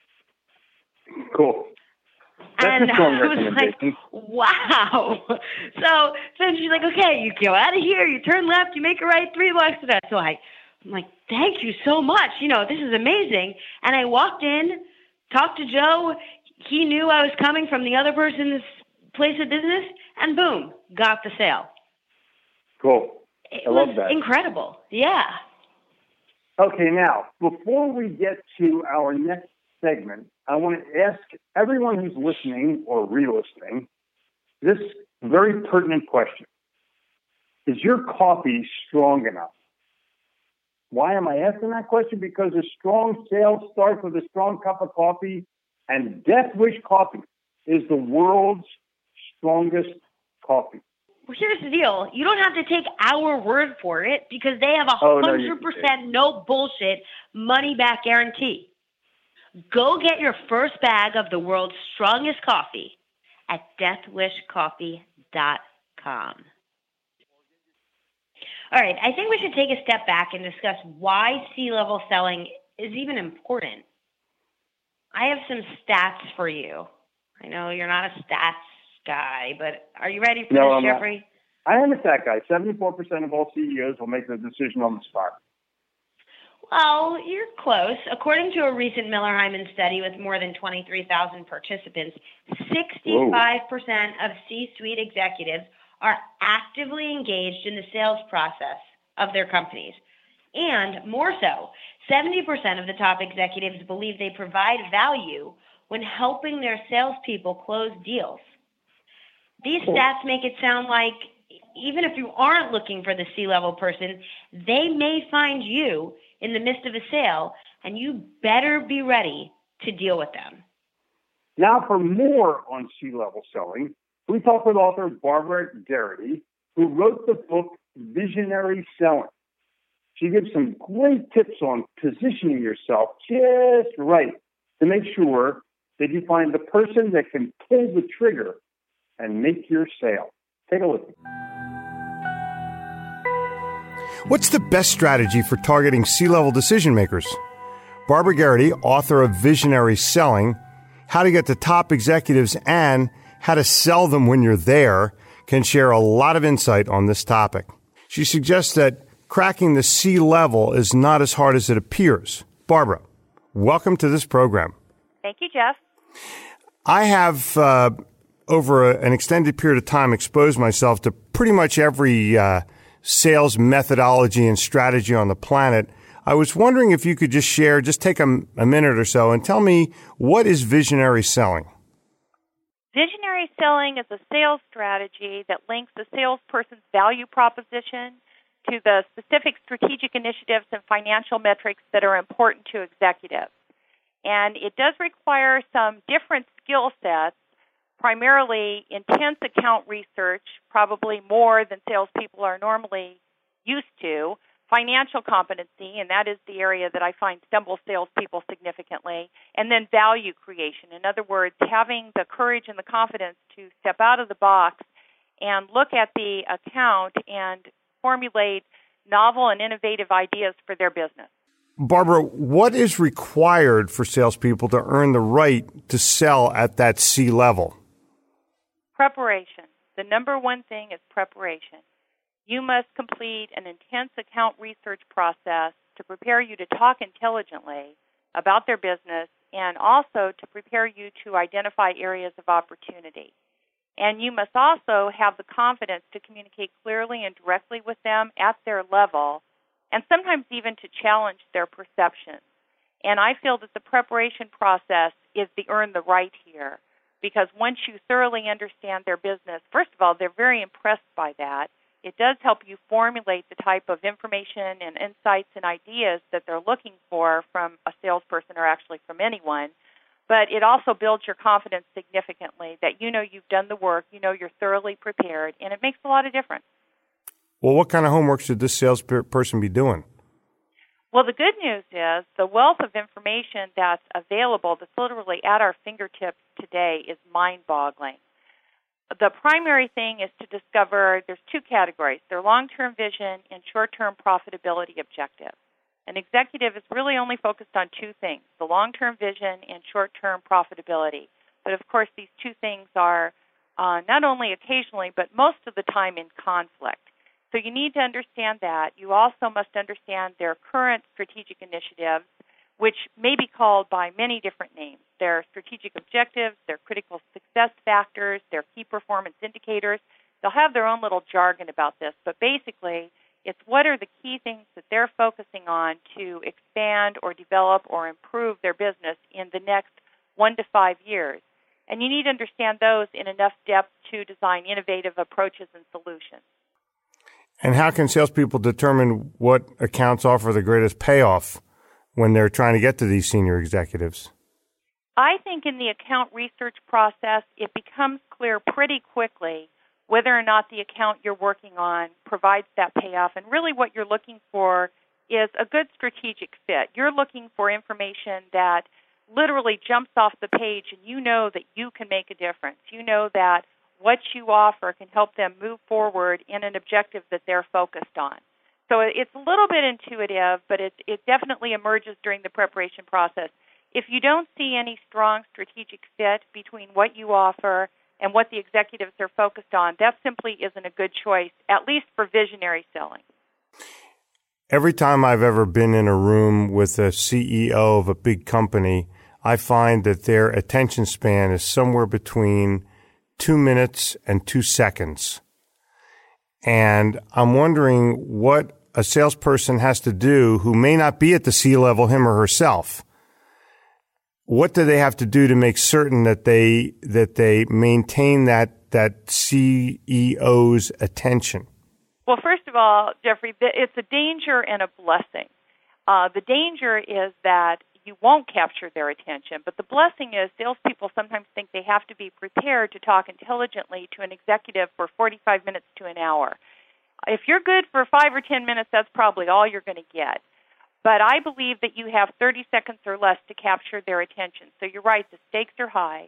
Cool. That's And a strong I was like, recommendation. wow. So then she's like, okay, you go out of here, you turn left, you make a right, three blocks to that. So I, I'm like, thank you so much. You know, this is amazing. And I walked in, talked to Joe. He knew I was coming from the other person's place of business, and boom, got the sale. Cool. It I was love that. incredible. Yeah. Okay, now, before we get to our next segment, I want to ask everyone who's listening or re-listening this very pertinent question. Is your coffee strong enough? Why am I asking that question? Because a strong sales starts with a strong cup of coffee, and Death Wish Coffee is the world's strongest coffee. Well, here's the deal. You don't have to take our word for it because they have a Oh, no, one you- hundred percent no bullshit money-back guarantee. Go get your first bag of the world's strongest coffee at death wish coffee dot com. All right, I think we should take a step back and discuss why C-level selling is even important. I have some stats for you. I know you're not a stats guy, but are you ready for No, this, I'm not. Jeffrey? I am a stat guy. seventy-four percent of all C E Os will make the decision on the spot. Well, you're close. According to a recent Miller-Hyman study with more than twenty-three thousand participants, sixty-five percent of C-suite executives are actively engaged in the sales process of their companies. And more so, seventy percent of the top executives believe they provide value when helping their salespeople close deals. These stats make it sound like even if you aren't looking for the C-level person, they may find you in the midst of a sale, and you better be ready to deal with them. Now, for more on C-level selling, we talk with author Barbara Garrity, who wrote the book Visionary Selling. She gives some great tips on positioning yourself just right to make sure that you find the person that can pull the trigger and make your sale. Take a look. What's the best strategy for targeting C-level decision makers? Barbara Garrity, author of Visionary Selling, How to Get to Top Executives and How to Sell Them When You're There, can share a lot of insight on this topic. She suggests that cracking the C-level is not as hard as it appears. Barbara, welcome to this program. Thank you, Jeff. I have, uh, over a, an extended period of time, exposed myself to pretty much every uh, sales methodology and strategy on the planet. I was wondering if you could just share, just take a, a minute or so and tell me, what is visionary selling? Visionary selling is a sales strategy that links the salesperson's value proposition to the specific strategic initiatives and financial metrics that are important to executives. And it does require some different skill sets, primarily intense account research, probably more than salespeople are normally used to, financial competency, and that is the area that I find stumbles salespeople significantly, and then value creation. In other words, having the courage and the confidence to step out of the box and look at the account and formulate novel and innovative ideas for their business. Barbara, what is required for salespeople to earn the right to sell at that C level? Preparation. The number one thing is preparation. You must complete an intense account research process to prepare you to talk intelligently about their business and also to prepare you to identify areas of opportunity. And you must also have the confidence to communicate clearly and directly with them at their level, and sometimes even to challenge their perceptions. And I feel that the preparation process is the earn the right here, because once you thoroughly understand their business, first of all, they're very impressed by that. It does help you formulate the type of information and insights and ideas that they're looking for from a salesperson or actually from anyone. But it also builds your confidence significantly that you know you've done the work, you know you're thoroughly prepared, and it makes a lot of difference. Well, what kind of homework should this salesperson be doing? Well, the good news is the wealth of information that's available, that's literally at our fingertips today, is mind-boggling. The primary thing is to discover there's two categories, their long-term vision and short-term profitability objectives. An executive is really only focused on two things, the long-term vision and short-term profitability. But, of course, these two things are uh, not only occasionally, but most of the time in conflict. So you need to understand that. You also must understand their current strategic initiatives, which may be called by many different names. Their strategic objectives, their critical success factors, their key performance indicators. They'll have their own little jargon about this, but basically It's what are the key things that they're focusing on to expand or develop or improve their business in the next one to five years. And you need to understand those in enough depth to design innovative approaches and solutions. And how can salespeople determine what accounts offer the greatest payoff when they're trying to get to these senior executives? I think in the account research process, it becomes clear pretty quickly whether or not the account you're working on provides that payoff. And really what you're looking for is a good strategic fit. You're looking for information that literally jumps off the page and you know that you can make a difference. You know that what you offer can help them move forward in an objective that they're focused on. So it's a little bit intuitive, but it, it definitely emerges during the preparation process. If you don't see any strong strategic fit between what you offer and what the executives are focused on, that simply isn't a good choice, at least for visionary selling. Every time I've ever been in a room with a C E O of a big company, I find that their attention span is somewhere between two minutes and two seconds. And I'm wondering what a salesperson has to do who may not be at the C-level, him or herself. What do they have to do to make certain that they that they maintain that that C E O's attention? Well, first of all, Jeffrey, it's a danger and a blessing. Uh, the danger is that you won't capture their attention, but the blessing is salespeople sometimes think they have to be prepared to talk intelligently to an executive for forty-five minutes to an hour. If you're good for five or ten minutes, that's probably all you're going to get. But I believe that you have thirty seconds or less to capture their attention. So you're right, the stakes are high.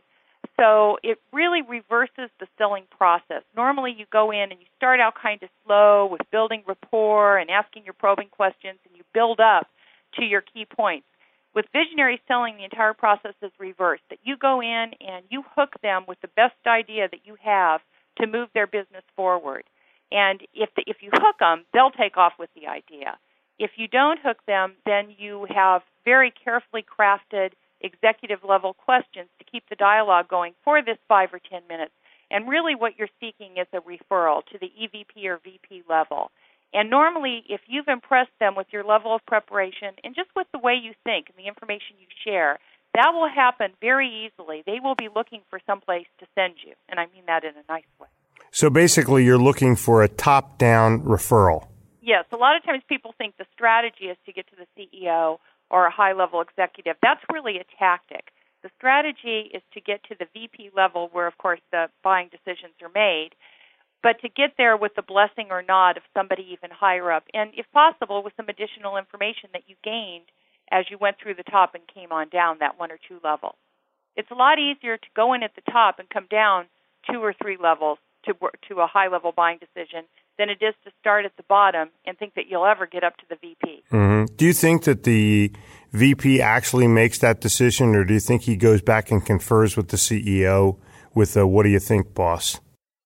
So it really reverses the selling process. Normally you go in and you start out kind of slow with building rapport and asking your probing questions, and you build up to your key points. With visionary selling, the entire process is reversed, that you go in and you hook them with the best idea that you have to move their business forward. And if the, if you hook them, they'll take off with the idea. If you don't hook them, then you have very carefully crafted executive-level questions to keep the dialogue going for this five or ten minutes. And really what you're seeking is a referral to the E V P or V P level. And normally, if you've impressed them with your level of preparation and just with the way you think and the information you share, that will happen very easily. They will be looking for someplace to send you, and I mean that in a nice way. So basically, you're looking for a top-down referral. Yes, a lot of times people think the strategy is to get to the C E O or a high-level executive. That's really a tactic. The strategy is to get to the V P level where, of course, the buying decisions are made, but to get there with the blessing or nod of somebody even higher up, and if possible, with some additional information that you gained as you went through the top and came on down that one or two levels. It's a lot easier to go in at the top and come down two or three levels to to a high-level buying decision than it is to start at the bottom and think that you'll ever get up to the V P. Mm-hmm. Do you think that the V P actually makes that decision, or do you think he goes back and confers with the C E O with a, what do you think, boss?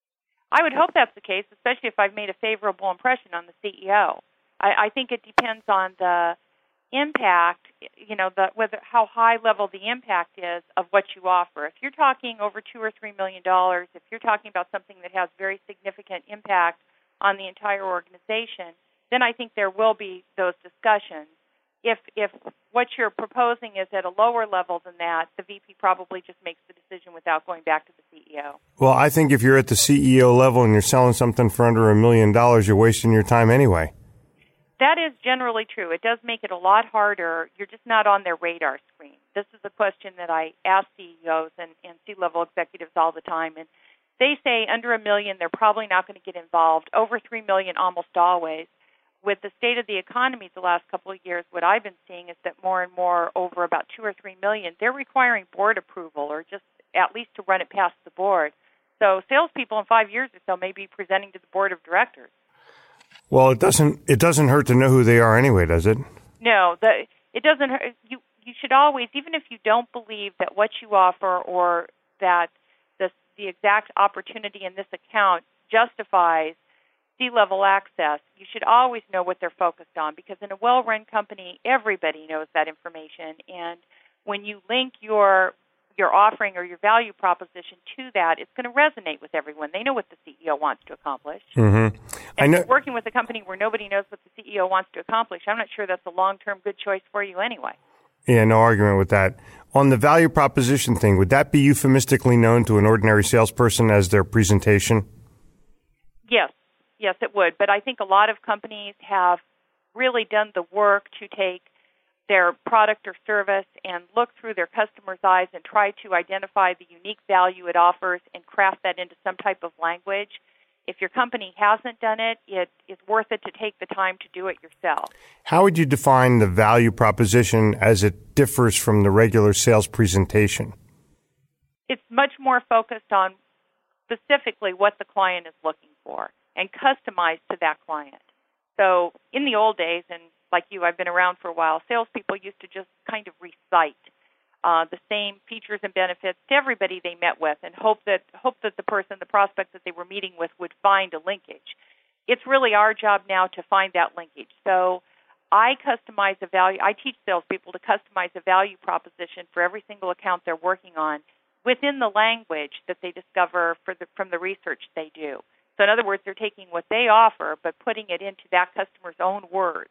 I would hope that's the case, especially if I've made a favorable impression on the C E O. I, I think it depends on the impact, you know, the whether how high level the impact is of what you offer. If you're talking over two or three million dollars, if you're talking about something that has very significant impact on the entire organization, then I think there will be those discussions. If if what you're proposing is at a lower level than that, the V P probably just makes the decision without going back to the C E O. Well, I think if you're at the C E O level and you're selling something for under a million dollars, you're wasting your time anyway. That is generally true. It does make it a lot harder. You're just not on their radar screen. This is a question that I ask C E Os and, and C-level executives all the time, and they say under a million, they're probably not going to get involved. Over three million, almost always. With the state of the economy the last couple of years, what I've been seeing is that more and more, over about two or three million, they're requiring board approval or just at least to run it past the board. So salespeople in five years or so may be presenting to the board of directors. Well, it doesn't it doesn't hurt to know who they are anyway, does it? No, the, it doesn't hurt. You, you should always, even if you don't believe that what you offer or that the, the exact opportunity in this account justifies C-level access, you should always know what they're focused on, because in a well-run company, everybody knows that information. And when you link your your offering or your value proposition to that, it's going to resonate with everyone. They know what the C E O wants to accomplish. Mm-hmm. I And know. if you're working with a company where nobody knows what the C E O wants to accomplish, I'm not sure that's a long-term good choice for you anyway. Yeah, no argument with that. On the value proposition thing, would that be euphemistically known to an ordinary salesperson as their presentation? Yes, yes, it would. But I think a lot of companies have really done the work to take their product or service and look through their customers' eyes and try to identify the unique value it offers and craft that into some type of language. If your company hasn't done it, it is worth it to take the time to do it yourself. How would you define the value proposition as it differs from the regular sales presentation? It's much more focused on specifically what the client is looking for and customized to that client. So in the old days, and like you, I've been around for a while, salespeople used to just kind of recite uh, the same features and benefits to everybody they met with and hope that hope that the person, the prospect that they were meeting with would find a linkage. It's really our job now to find that linkage. So I customize a value. I teach salespeople to customize a value proposition for every single account they're working on within the language that they discover for the, from the research they do. So in other words, they're taking what they offer but putting it into that customer's own words.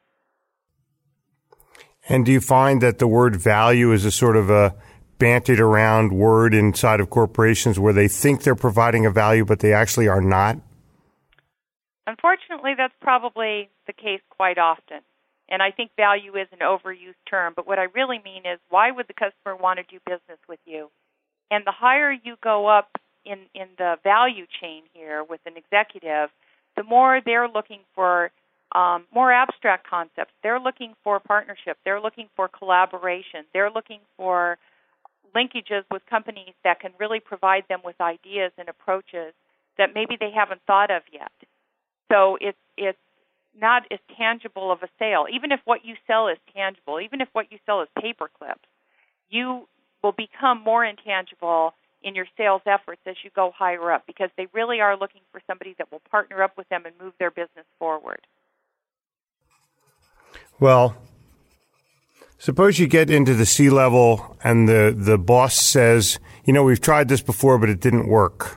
And do you find that the word value is a sort of a bantied around word inside of corporations where they think they're providing a value, but they actually are not? Unfortunately, that's probably the case quite often. And I think value is an overused term. But what I really mean is, why would the customer want to do business with you? And the higher you go up in, in the value chain here with an executive, the more they're looking for Um, more abstract concepts. They're looking for partnership. They're looking for collaboration. They're looking for linkages with companies that can really provide them with ideas and approaches that maybe they haven't thought of yet. So it's it's not as tangible of a sale. Even if what you sell is tangible, even if what you sell is paper clips, you will become more intangible in your sales efforts as you go higher up, because they really are looking for somebody that will partner up with them and move their business forward. Well, suppose you get into the C-level and the, the boss says, you know, we've tried this before, but it didn't work.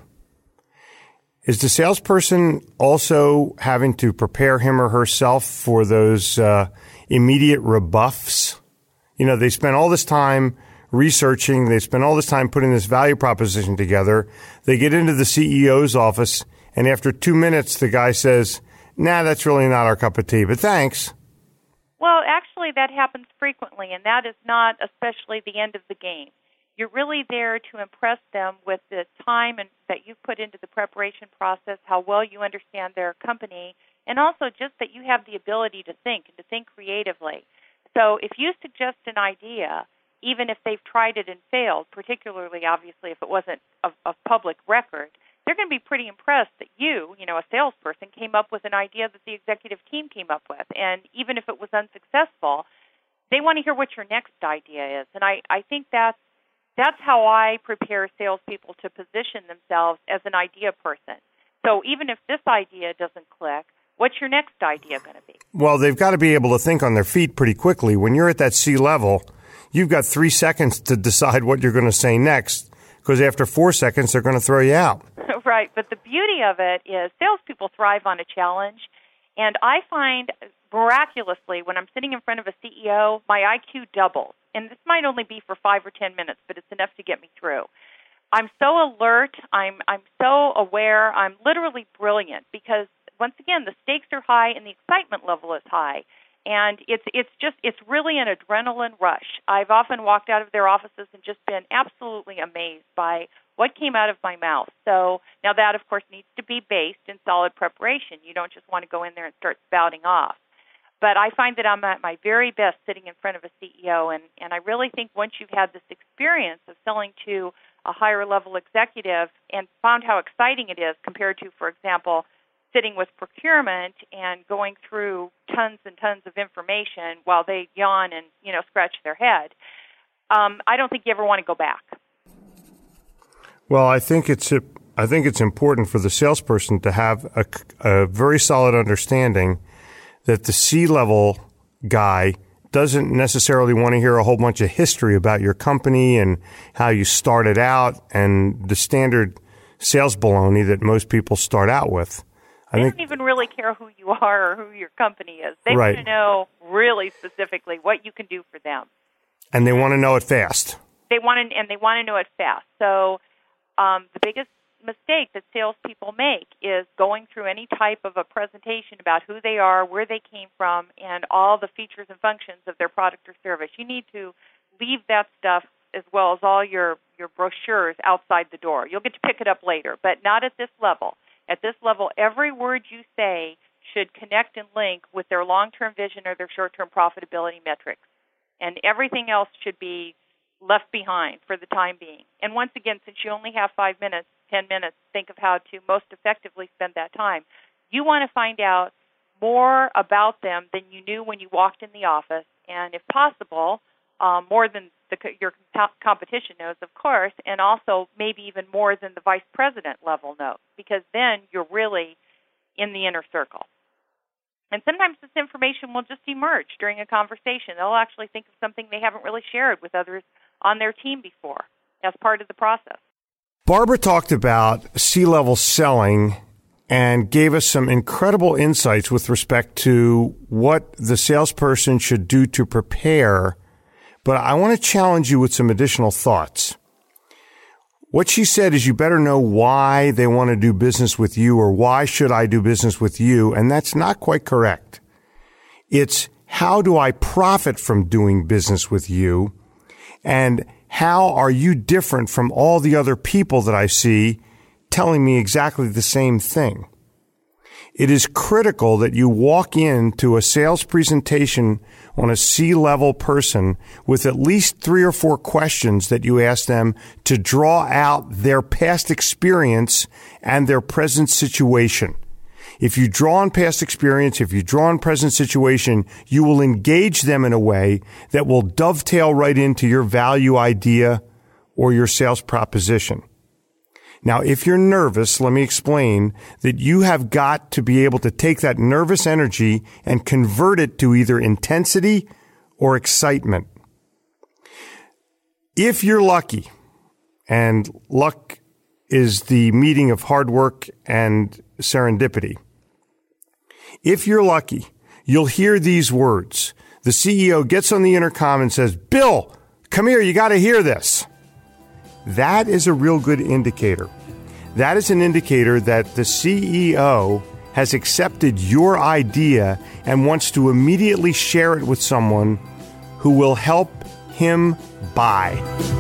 Is the salesperson also having to prepare him or herself for those uh, immediate rebuffs? You know, they spend all this time researching. They spend all this time putting this value proposition together. They get into the C E O's office, and after two minutes, the guy says, nah, that's really not our cup of tea, but thanks. Well, actually, that happens frequently, and that is not especially the end of the game. You're really there to impress them with the time and that you've put into the preparation process, how well you understand their company, and also just that you have the ability to think and to think creatively. So if you suggest an idea, even if they've tried it and failed, particularly, obviously, if it wasn't of, of public record, they're going to be pretty impressed that you, you know, a salesperson, came up with an idea that the executive team came up with. And even if it was unsuccessful, they want to hear what your next idea is. And I, I think that's, that's how I prepare salespeople to position themselves as an idea person. So even if this idea doesn't click, what's your next idea going to be? Well, they've got to be able to think on their feet pretty quickly. When you're at that C level, you've got three seconds to decide what you're going to say next, because after four seconds, they're going to throw you out. Right, but the beauty of it is salespeople thrive on a challenge, and I find miraculously when I'm sitting in front of a C E O, my I Q doubles. And this might only be for five or ten minutes, but it's enough to get me through. I'm so alert, I'm I'm so aware, I'm literally brilliant, because once again, the stakes are high and the excitement level is high. And it's it's just it's really an adrenaline rush. I've often walked out of their offices and just been absolutely amazed by what came out of my mouth. So now that, of course, needs to be based in solid preparation. You don't just want to go in there and start spouting off. But I find that I'm at my very best sitting in front of a C E O, and, and I really think once you've had this experience of selling to a higher level executive and found how exciting it is compared to, for example, sitting with procurement and going through tons and tons of information while they yawn and, you know, scratch their head, um, I don't think you ever want to go back. Well, I think it's a, I think it's important for the salesperson to have a, a very solid understanding that the C-level guy doesn't necessarily want to hear a whole bunch of history about your company and how you started out and the standard sales baloney that most people start out with. I they think, don't even really care who you are or who your company is. They right. want to know really specifically what you can do for them. And they want to know it fast. They want to, and they want to know it fast. So um, the biggest mistake that salespeople make is going through any type of a presentation about who they are, where they came from, and all the features and functions of their product or service. You need to leave that stuff as well as all your, your brochures outside the door. You'll get to pick it up later, but not at this level. At this level, every word you say should connect and link with their long-term vision or their short-term profitability metrics. And everything else should be left behind for the time being. And once again, since you only have five minutes, ten minutes, think of how to most effectively spend that time. You want to find out more about them than you knew when you walked in the office, and if possible, um, more than the, your competition knows, of course, and also maybe even more than the vice president level knows, because then you're really in the inner circle. And sometimes this information will just emerge during a conversation. They'll actually think of something they haven't really shared with others on their team before as part of the process. Barbara talked about C-level selling and gave us some incredible insights with respect to what the salesperson should do to prepare. But I want to challenge you with some additional thoughts. What she said is you better know why they want to do business with you, or why should I do business with you? And that's not quite correct. It's how do I profit from doing business with you? And how are you different from all the other people that I see telling me exactly the same thing? It is critical that you walk into a sales presentation on a C-level person with at least three or four questions that you ask them to draw out their past experience and their present situation. If you draw on past experience, if you draw on present situation, you will engage them in a way that will dovetail right into your value idea or your sales proposition. Now, if you're nervous, let me explain that you have got to be able to take that nervous energy and convert it to either intensity or excitement. If you're lucky, and luck is the meeting of hard work and serendipity, if you're lucky, you'll hear these words. The C E O gets on the intercom and says, "Bill, come here, you got to hear this." That is a real good indicator. That is an indicator that the C E O has accepted your idea and wants to immediately share it with someone who will help him buy.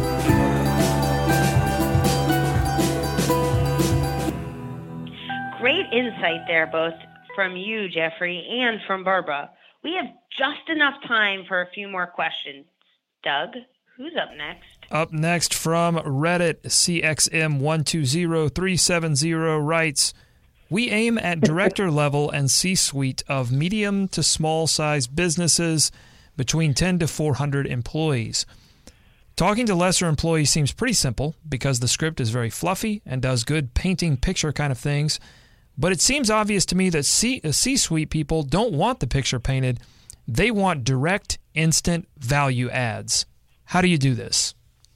Great insight there, both from you, Jeffrey, and from Barbara. We have just enough time for a few more questions. Doug, who's up next? Up next from Reddit, C X M one two zero three seven zero writes, "We aim at director level and C-suite of medium to small size businesses between ten to four hundred employees. Talking to lesser employees seems pretty simple because the script is very fluffy and does good painting picture kind of things. But it seems obvious to me that C- C-suite people don't want the picture painted. They want direct, instant value adds. How do you do this?"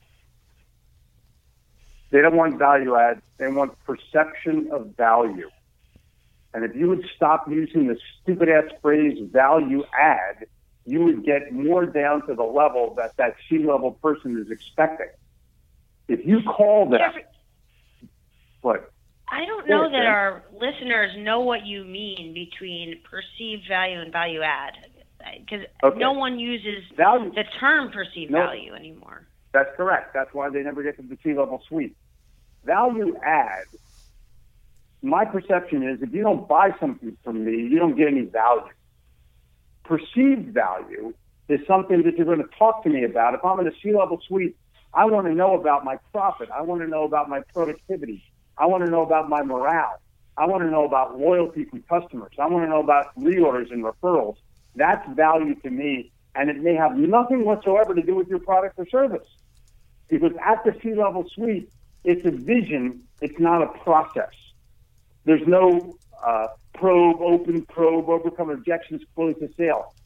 They don't want value add. They want perception of value. And if you would stop using the stupid-ass phrase value add, you would get more down to the level that that C-level person is expecting. If you call them, Jeffrey, what? I don't know that our listeners know what you mean between perceived value and value add, because Okay. no one uses Value- the term perceived No. value anymore. That's correct. That's why they never get to the C-level suite. Value add, my perception is if you don't buy something from me, you don't get any value. Perceived value is something that you're going to talk to me about. If I'm in a C-level suite, I want to know about my profit. I want to know about my productivity. I want to know about my morale. I want to know about loyalty from customers. I want to know about reorders and referrals. That's value to me, and it may have nothing whatsoever to do with your product or service. Because at the C-level suite, it's a vision. It's not a process. There's no uh, probe, open probe, overcome objections, close the sale.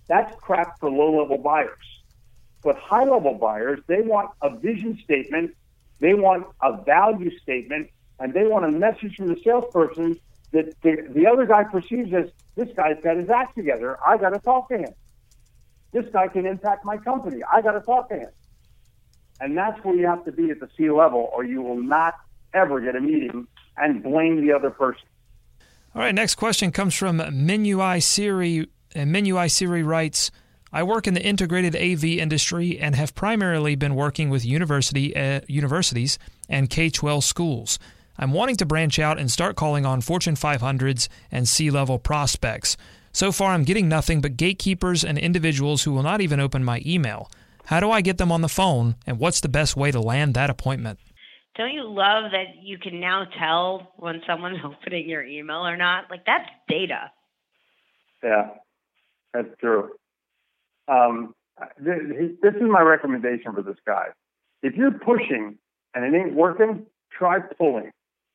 That's crap for low-level buyers. But high-level buyers, they want a vision statement, they want a value statement, and they want a message from the salesperson that the, the other guy perceives as, this guy's got his act together, I got to talk to him. This guy can impact my company, I got to talk to him. And that's where you have to be at the C level, or you will not ever get a meeting and blame the other person. All right, next question comes from Menui Siri, and Menui Siri writes, I work in the integrated A V industry and have primarily been working with university uh, universities and K twelve schools. I'm wanting to branch out and start calling on Fortune five hundreds and C-level prospects. So far, I'm getting nothing but gatekeepers and individuals who will not even open my email. How do I get them on the phone, and what's the best way to land that appointment? Don't you love that you can now tell when someone's opening your email or not? Like, that's data. Yeah, that's true. Um, this is my recommendation for this guy. If you're pushing and it ain't working, try pulling.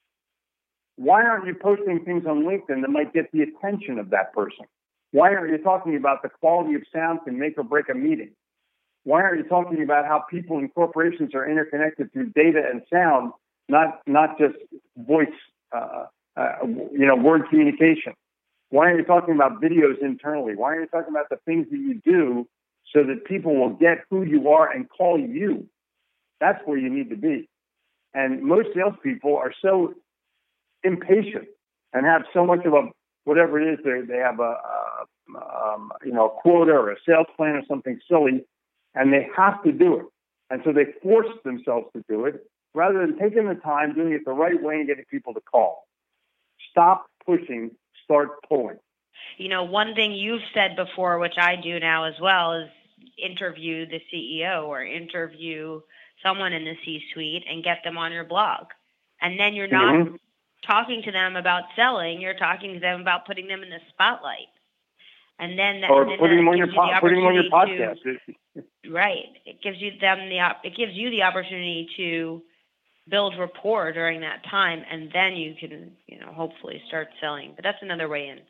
Why aren't you posting things on LinkedIn that might get the attention of that person? Why aren't you talking about the quality of sound can make or break a meeting? Why aren't you talking about how people and corporations are interconnected through data and sound, not not just voice, uh, uh, you know, word communication? Why aren't you talking about videos internally? Why aren't you talking about the things that you do so that people will get who you are and call you? That's where you need to be. And most salespeople are so impatient and have so much of a, whatever it is, they, they have a, a um, you know, a quota or a sales plan or something silly, and they have to do it. And so they force themselves to do it rather than taking the time, doing it the right way and getting people to call. Stop pushing, start pulling. You know, one thing you've said before, which I do now as well, is interview the C E O or interview someone in the C-suite and get them on your blog. And then you're not mm-hmm. talking to them about selling, you're talking to them about putting them in the spotlight. And then that, or and then putting them on your your po- putting them on your podcast. To, right. It gives you them the op- it gives you the opportunity to build rapport during that time, and then you can, you know, hopefully start selling. But that's another way in.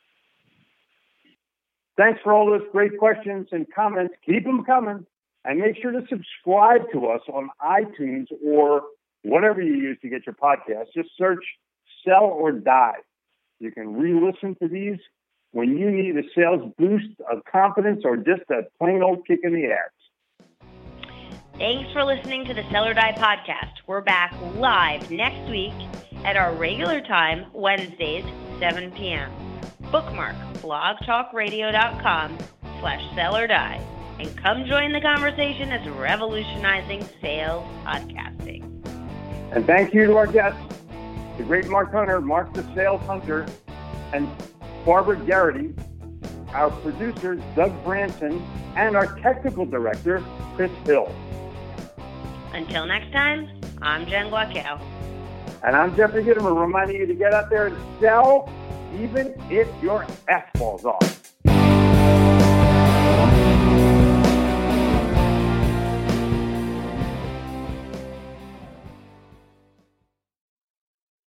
Thanks for all those great questions and comments. Keep them coming, and make sure to subscribe to us on iTunes or whatever you use to get your podcast. Just search Sell or Die. You can re-listen to these when you need a sales boost of confidence or just a plain old kick in the ass. Thanks for listening to the Sell or Die podcast. We're back live next week at our regular time, Wednesdays, seven p.m. Bookmark blogtalkradio.com slash sell or die and come join the conversation that's revolutionizing sales podcasting. And thank you to our guests, the great Mark Hunter, Mark the Sales Hunter, and Barbara Garrity, our producer, Doug Branson, and our technical director, Chris Hill. Until next time, I'm Jen Guacchio. And I'm Jeffrey Gittimer, reminding you to get out there and sell even if your ass falls off.